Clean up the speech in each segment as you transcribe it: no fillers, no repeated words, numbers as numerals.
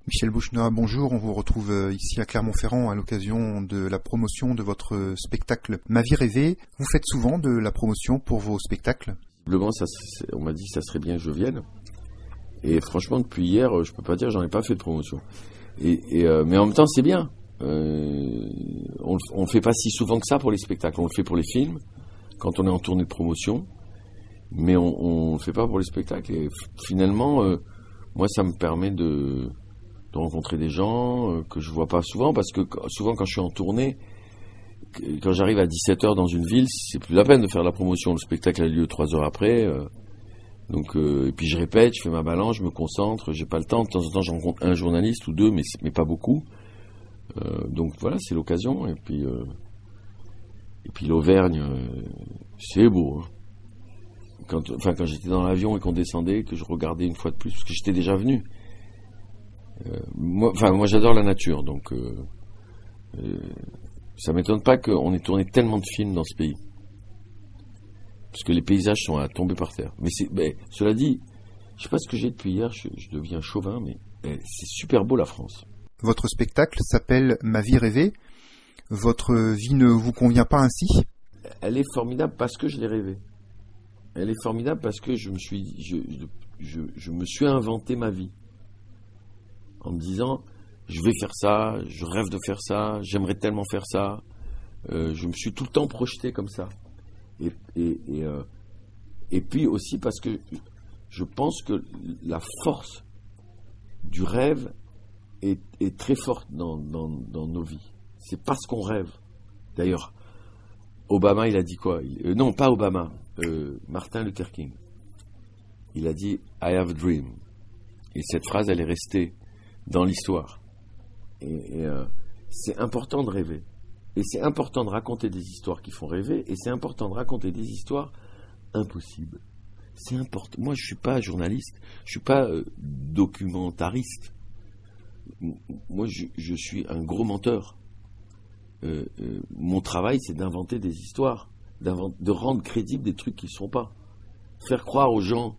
Michel Bouchna, bonjour. On vous retrouve ici à Clermont-Ferrand à l'occasion de la promotion de votre spectacle Ma vie rêvée. Vous faites souvent de la promotion pour vos spectacles ? Visiblement, on m'a dit que ça serait bien que je vienne. Et franchement, depuis hier, je peux pas dire que j'en ai pas fait de promotion. Mais en même temps, c'est bien. On le fait pas si souvent que ça pour les spectacles. On le fait pour les films, quand on est en tournée de promotion. Mais on le fait pas pour les spectacles. Et finalement, moi, ça me permet de rencontrer des gens que je vois pas souvent, parce que souvent quand je suis en tournée, quand j'arrive à 17h dans une ville, c'est plus la peine de faire la promotion. Le spectacle a lieu 3 heures après. Et puis je répète, je fais ma balance, je me concentre, j'ai pas le temps. De temps en temps, je rencontre un journaliste ou deux, mais pas beaucoup. Donc voilà, c'est l'occasion. Et puis l'Auvergne, c'est beau. Hein. Quand j'étais dans l'avion et qu'on descendait, que je regardais une fois de plus, parce que j'étais déjà venu. Moi j'adore la nature, donc ça m'étonne pas qu'on ait tourné tellement de films dans ce pays, parce que les paysages sont à tomber par terre. Mais cela dit, je sais pas ce que j'ai depuis hier, je deviens chauvin, mais c'est super beau la France. Votre spectacle s'appelle Ma vie rêvée. Votre vie ne vous convient pas ainsi ? Elle est formidable parce que je l'ai rêvée. Elle est formidable parce que je me suis inventé ma vie. En me disant, je vais faire ça, je rêve de faire ça, j'aimerais tellement faire ça. Je me suis tout le temps projeté comme ça. Et puis aussi parce que je pense que la force du rêve est très forte dans nos vies. C'est parce qu'on rêve. D'ailleurs, Obama, il a dit quoi ? Non, pas Obama, Martin Luther King. Il a dit « I have a dream ». Et cette phrase, elle est restée dans l'histoire. Et c'est important de rêver. Et c'est important de raconter des histoires qui font rêver. Et c'est important de raconter des histoires impossibles. C'est important. Moi, je ne suis pas journaliste. Je ne suis pas documentariste. Moi, je suis un gros menteur. Mon travail, c'est d'inventer des histoires. De rendre crédibles des trucs qui ne sont pas. Faire croire aux gens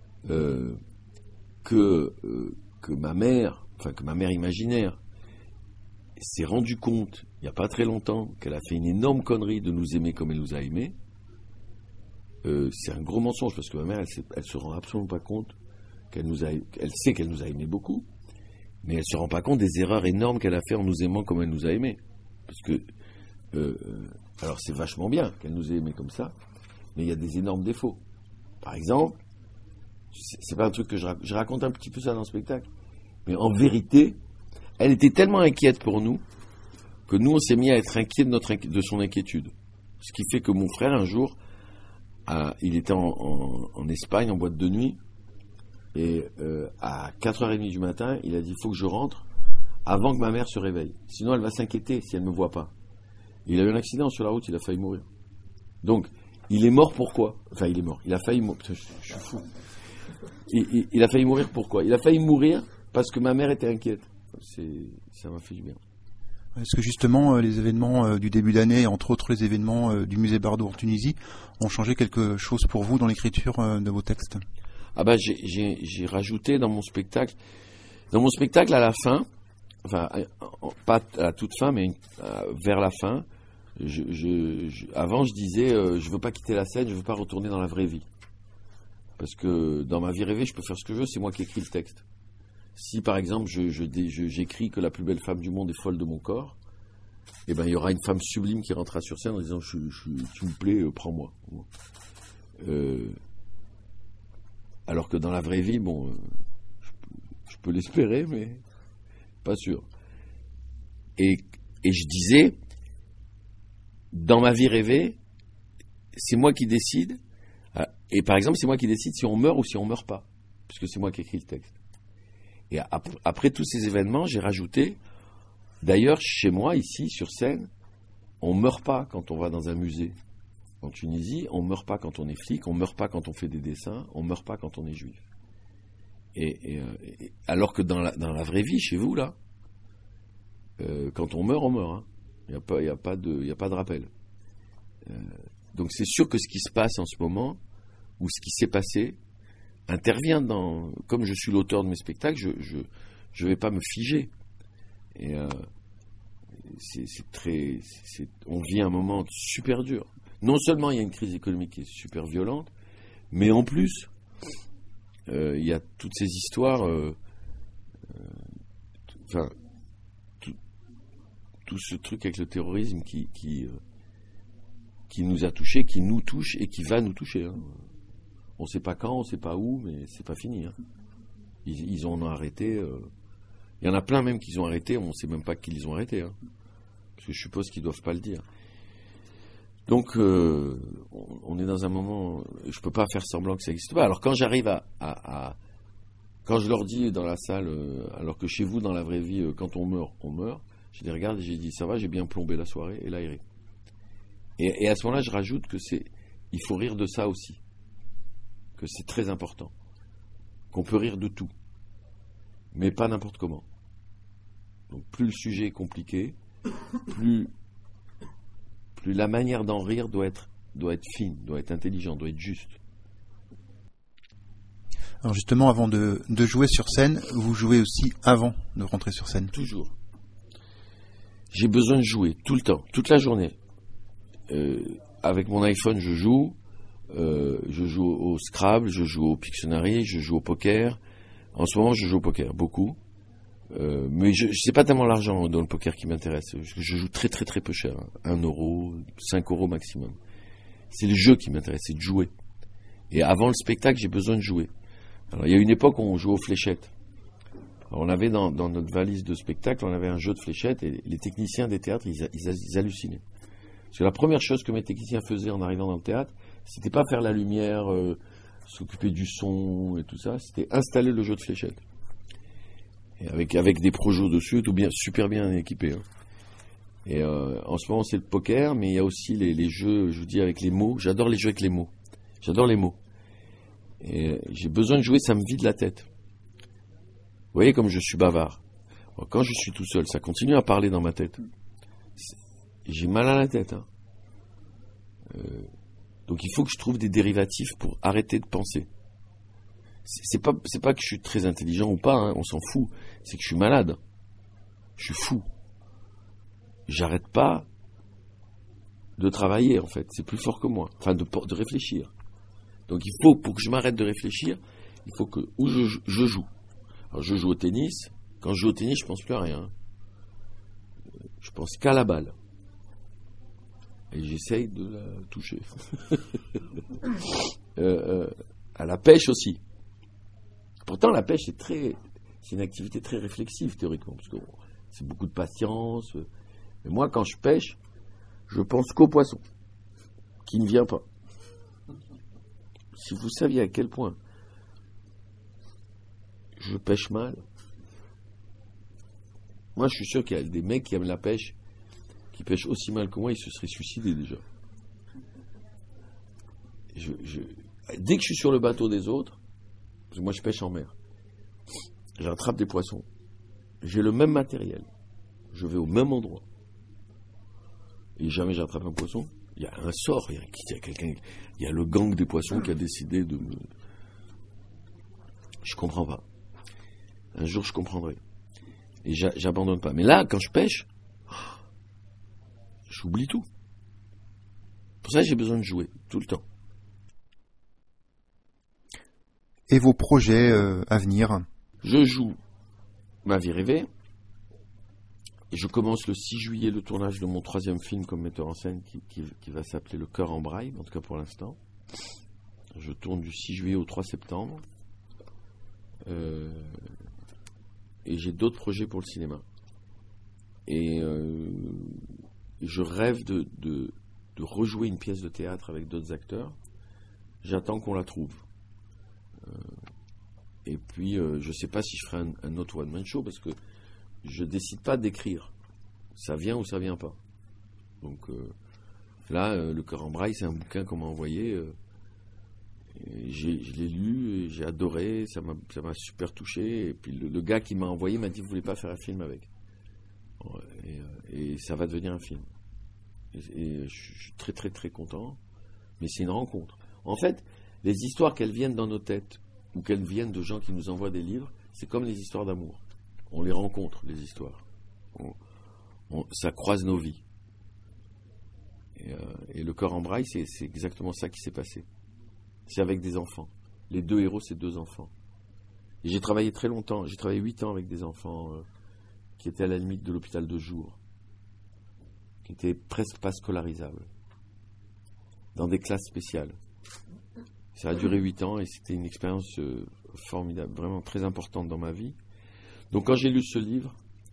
que ma mère imaginaire s'est rendue compte, il n'y a pas très longtemps, qu'elle a fait une énorme connerie de nous aimer comme elle nous a aimés, c'est un gros mensonge, parce que ma mère, elle se rend absolument pas compte elle sait qu'elle nous a aimés beaucoup, mais elle se rend pas compte des erreurs énormes qu'elle a fait en nous aimant comme elle nous a aimés. Parce que, alors c'est vachement bien qu'elle nous ait aimés comme ça, mais il y a des énormes défauts. Par exemple, c'est pas un truc que je raconte un petit peu ça dans le spectacle, mais en vérité, elle était tellement inquiète pour nous que nous, on s'est mis à être inquiets de son inquiétude. Ce qui fait que mon frère, un jour, il était en Espagne, en boîte de nuit, et à 4h30 du matin, il a dit « il faut que je rentre avant que ma mère se réveille. Sinon, elle va s'inquiéter si elle ne me voit pas. » Il a eu un accident sur la route, il a failli mourir. Donc, il est mort pourquoi ? Enfin, il est mort. Il a failli mourir. Je suis fou. Il a failli mourir pourquoi ? Il a failli mourir parce que ma mère était inquiète. Ça m'a fait du bien. Est-ce que justement les événements du début d'année, entre autres les événements du musée Bardo en Tunisie, ont changé quelque chose pour vous dans l'écriture de vos textes ? Ah bah j'ai rajouté dans mon spectacle à la fin, enfin pas à la toute fin, mais vers la fin, avant je disais je veux pas quitter la scène, je veux pas retourner dans la vraie vie. Parce que dans ma vie rêvée, je peux faire ce que je veux, c'est moi qui écris le texte. Si par exemple j'écris que la plus belle femme du monde est folle de mon corps, eh ben il y aura une femme sublime qui rentrera sur scène en disant tu me plais, prends-moi. Alors que dans la vraie vie, bon, je peux l'espérer, mais pas sûr. Et je disais, dans ma vie rêvée, c'est moi qui décide. Et par exemple, c'est moi qui décide si on meurt ou si on meurt pas, puisque c'est moi qui écris le texte. Et après tous ces événements, j'ai rajouté, d'ailleurs, chez moi, ici, sur scène, on meurt pas quand on va dans un musée. En Tunisie, on meurt pas quand on est flic, on meurt pas quand on fait des dessins, on meurt pas quand on est juif. Alors que dans la vraie vie, chez vous, là, quand on meurt, on meurt. Il n'y a pas de rappel. Donc c'est sûr que ce qui se passe en ce moment, ou ce qui s'est passé, intervient dans... Comme je suis l'auteur de mes spectacles, je vais pas me figer. Et on vit un moment super dur. Non seulement il y a une crise économique qui est super violente, mais en plus, il y a toutes ces histoires, tout ce truc avec le terrorisme qui nous a touchés, qui nous touche et qui va nous toucher. Hein. On ne sait pas quand, on ne sait pas où, mais c'est pas fini. Hein. Ils en ont arrêté. Il y en a plein même qu'ils ont arrêté, on ne sait même pas qui les ont arrêtés. Hein. Parce que je suppose qu'ils ne doivent pas le dire. Donc, on est dans un moment, je ne peux pas faire semblant que ça n'existe pas. Alors, quand j'arrive quand je leur dis dans la salle, alors que chez vous, dans la vraie vie, quand on meurt, je les regarde et j'ai dit, ça va, j'ai bien plombé la soirée et l'aéré. Et à ce moment-là, je rajoute il faut rire de ça aussi. Que c'est très important. Qu'on peut rire de tout. Mais pas n'importe comment. Donc, plus le sujet est compliqué, plus la manière d'en rire doit être fine, doit être intelligente, doit être juste. Alors justement, avant de jouer sur scène, vous jouez aussi avant de rentrer sur scène? Toujours. J'ai besoin de jouer, tout le temps, toute la journée. Avec mon iPhone, je joue au Scrabble, je joue au Pictionary, je joue au poker. En ce moment, je joue au poker, beaucoup. Mais c'est pas tellement l'argent dans le poker qui m'intéresse. Je joue très très très peu cher. 1 euro, 5 euros maximum. C'est le jeu qui m'intéresse, c'est de jouer. Et avant le spectacle, j'ai besoin de jouer. Alors, il y a une époque où on jouait aux fléchettes. Alors, on avait dans notre valise de spectacle, on avait un jeu de fléchettes et les techniciens des théâtres, ils hallucinaient. Parce que la première chose que mes techniciens faisaient en arrivant dans le théâtre, c'était pas faire la lumière, s'occuper du son et tout ça, c'était installer le jeu de fléchettes. Et avec des projos dessus, tout bien, super bien équipé. Hein. Et en ce moment, c'est le poker, mais il y a aussi les jeux, je vous dis, avec les mots. J'adore les jeux avec les mots. J'adore les mots. Et j'ai besoin de jouer, ça me vide la tête. Vous voyez comme je suis bavard. Quand je suis tout seul, ça continue à parler dans ma tête. J'ai mal à la tête. Hein. Donc il faut que je trouve des dérivatifs pour arrêter de penser. C'est pas que je suis très intelligent ou pas, hein, on s'en fout. C'est que je suis malade. Je suis fou. J'arrête pas de travailler, en fait. C'est plus fort que moi. Enfin, de réfléchir. Donc il faut, pour que je m'arrête de réfléchir, il faut que je joue. Alors je joue au tennis. Quand je joue au tennis, je pense plus à rien. Je pense qu'à la balle. Et j'essaye de la toucher. À la pêche aussi. Pourtant, la pêche, c'est une activité très réflexive, théoriquement, parce que c'est beaucoup de patience. Mais moi, quand je pêche, je pense qu'au poisson, qui ne vient pas. Si vous saviez à quel point je pêche mal, moi, je suis sûr qu'il y a des mecs qui aiment la pêche, qui pêchent aussi mal que moi, ils se seraient suicidés déjà. Dès que je suis sur le bateau des autres, parce que moi je pêche en mer, j'attrape des poissons, j'ai le même matériel, je vais au même endroit, et jamais j'attrape un poisson. Il y a un sort, il y a le gang des poissons qui a décidé de me... Je comprends pas. Un jour je comprendrai. Et j'abandonne pas. Mais là, quand je pêche, j'oublie tout. Pour ça, j'ai besoin de jouer, tout le temps. Et vos projets à venir? Je joue Ma vie rêvée. Et je commence le 6 juillet le tournage de mon 3e film comme metteur en scène qui va s'appeler Le cœur en braille, en tout cas pour l'instant. Je tourne du 6 juillet au 3 septembre. Et j'ai d'autres projets pour le cinéma. Et je rêve de rejouer une pièce de théâtre avec d'autres acteurs. J'attends qu'on la trouve. Et puis, je ne sais pas si je ferai un autre one-man show parce que je ne décide pas d'écrire. Ça vient ou ça ne vient pas. Donc là, Le cœur en braille, c'est un bouquin qu'on m'a envoyé. Je l'ai lu et j'ai adoré. Ça m'a super touché. Et puis le gars qui m'a envoyé m'a dit « Vous ne voulez pas faire un film avec ?» Et ça va devenir un film. Et je suis très très très content. Mais c'est une rencontre. En fait, les histoires qu'elles viennent dans nos têtes ou qu'elles viennent de gens qui nous envoient des livres, c'est comme les histoires d'amour. On les rencontre, les histoires. Ça croise nos vies. Et le cœur en braille, c'est exactement ça qui s'est passé. C'est avec des enfants. Les 2 héros, c'est 2 enfants. Et j'ai travaillé très longtemps. J'ai travaillé 8 ans avec des enfants qui étaient à la limite de l'hôpital de jour, qui étaient presque pas scolarisables, dans des classes spéciales. Ça a duré 8 ans et c'était une expérience formidable, vraiment très importante dans ma vie. Donc quand j'ai lu ce livre,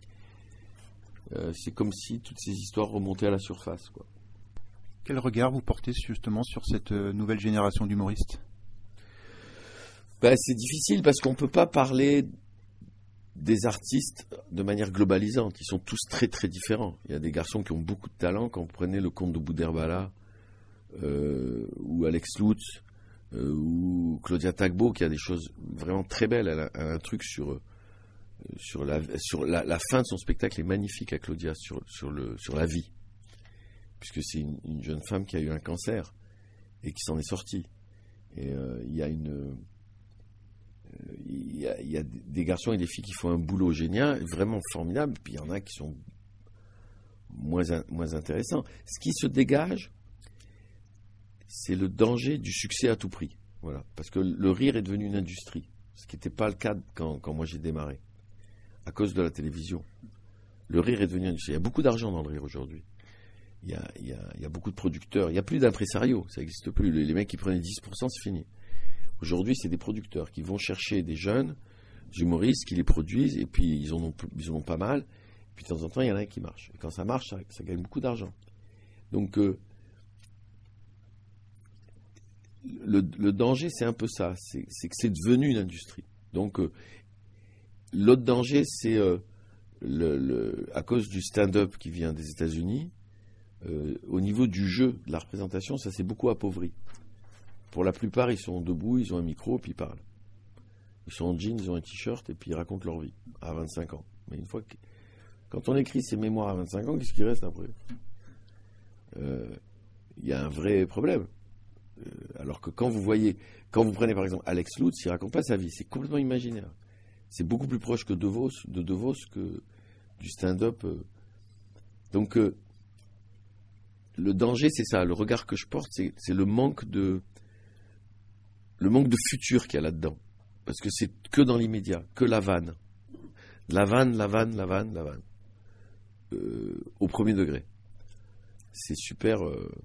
c'est comme si toutes ces histoires remontaient à la surface, quoi. Quel regard vous portez justement sur cette nouvelle génération d'humoristes ? C'est difficile parce qu'on ne peut pas parler des artistes de manière globalisante. Ils sont tous très très différents. Il y a des garçons qui ont beaucoup de talent. Quand vous prenez le comte de Boudherbala ou Alex Lutz ou Claudia Tagbo, qui a des choses vraiment très belles. Elle a un truc sur la fin de son spectacle est magnifique à Claudia, sur la vie. Puisque c'est une jeune femme qui a eu un cancer et qui s'en est sortie. Et il y a des garçons et des filles qui font un boulot génial, vraiment formidable, puis il y en a qui sont moins intéressants. Ce qui se dégage, c'est le danger du succès à tout prix. Voilà. Parce que le rire est devenu une industrie, ce qui n'était pas le cas quand moi j'ai démarré, à cause de la télévision. Le rire est devenu une industrie. Il y a beaucoup d'argent dans le rire aujourd'hui. Il y a beaucoup de producteurs. Il n'y a plus d'impresarios, ça n'existe plus. Les mecs qui prenaient 10%, c'est fini. Aujourd'hui, c'est des producteurs qui vont chercher des jeunes humoristes, qui les produisent, et puis ils en ont pas mal. Et puis de temps en temps, il y en a un qui marche. Et quand ça marche, ça gagne beaucoup d'argent. Donc, le danger, c'est un peu ça. C'est que c'est devenu une industrie. Donc, l'autre danger, c'est à cause du stand-up qui vient des États-Unis. Au niveau du jeu, de la représentation, ça s'est beaucoup appauvri. Pour la plupart, ils sont debout, ils ont un micro, puis ils parlent. Ils sont en jeans, ils ont un t-shirt, et puis ils racontent leur vie, à 25 ans. Mais une fois que... Quand on écrit ses mémoires à 25 ans, qu'est-ce qui reste après ? Il y a un vrai problème. Alors que quand vous prenez par exemple Alex Lutz, il ne raconte pas sa vie, c'est complètement imaginaire. C'est beaucoup plus proche que De Vos que du stand-up. Donc, le danger, c'est ça. Le regard que je porte, c'est le manque de futur qu'il y a là-dedans. Parce que c'est que dans l'immédiat, que la vanne. La vanne. Au premier degré. C'est super...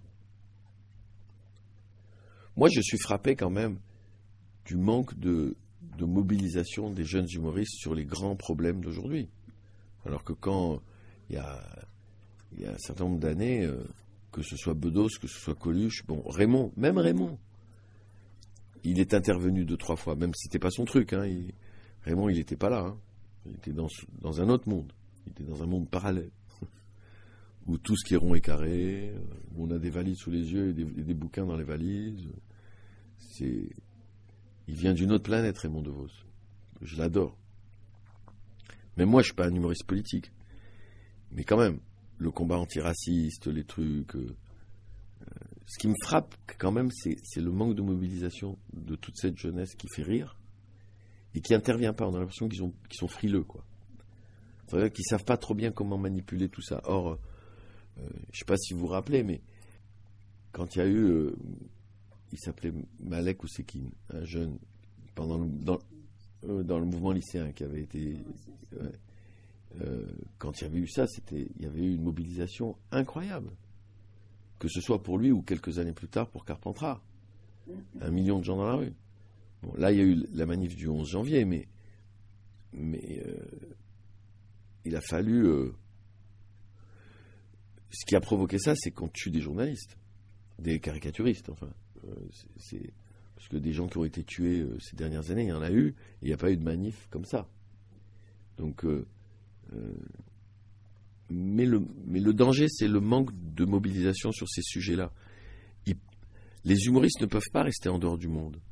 Moi, je suis frappé quand même du manque de mobilisation des jeunes humoristes sur les grands problèmes d'aujourd'hui. Alors que quand il y a un certain nombre d'années... que ce soit Bedos, que ce soit Coluche, Raymond, il est intervenu 2-3 fois, même si c'était pas son truc, hein, Raymond, il n'était pas là, hein. Il était dans un autre monde, il était dans un monde parallèle, où tout ce qui est rond est carré, où on a des valises sous les yeux et des bouquins dans les valises. Il vient d'une autre planète, Raymond DeVos. Je l'adore. Même moi, je suis pas un humoriste politique, mais quand même, le combat antiraciste, les trucs. Ce qui me frappe quand même, c'est le manque de mobilisation de toute cette jeunesse qui fait rire et qui n'intervient pas. On a l'impression qu'ils sont frileux, quoi. C'est-à-dire qu'ils ne savent pas trop bien comment manipuler tout ça. Or, je ne sais pas si vous vous rappelez, mais quand il y a eu... il s'appelait Malek Ousekine, un jeune, dans le mouvement lycéen qui avait été... quand il y avait eu ça, il y avait eu une mobilisation incroyable. Que ce soit pour lui ou quelques années plus tard pour Carpentras. 1 million de gens dans la rue. Bon, là, il y a eu la manif du 11 janvier, mais il a fallu... ce qui a provoqué ça, c'est qu'on tue des journalistes, des caricaturistes, enfin. Parce que des gens qui ont été tués ces dernières années, il y en a eu, et il n'y a pas eu de manif comme ça. Donc... mais le danger, c'est le manque de mobilisation sur ces sujets-là. Les humoristes ne peuvent pas rester en dehors du monde.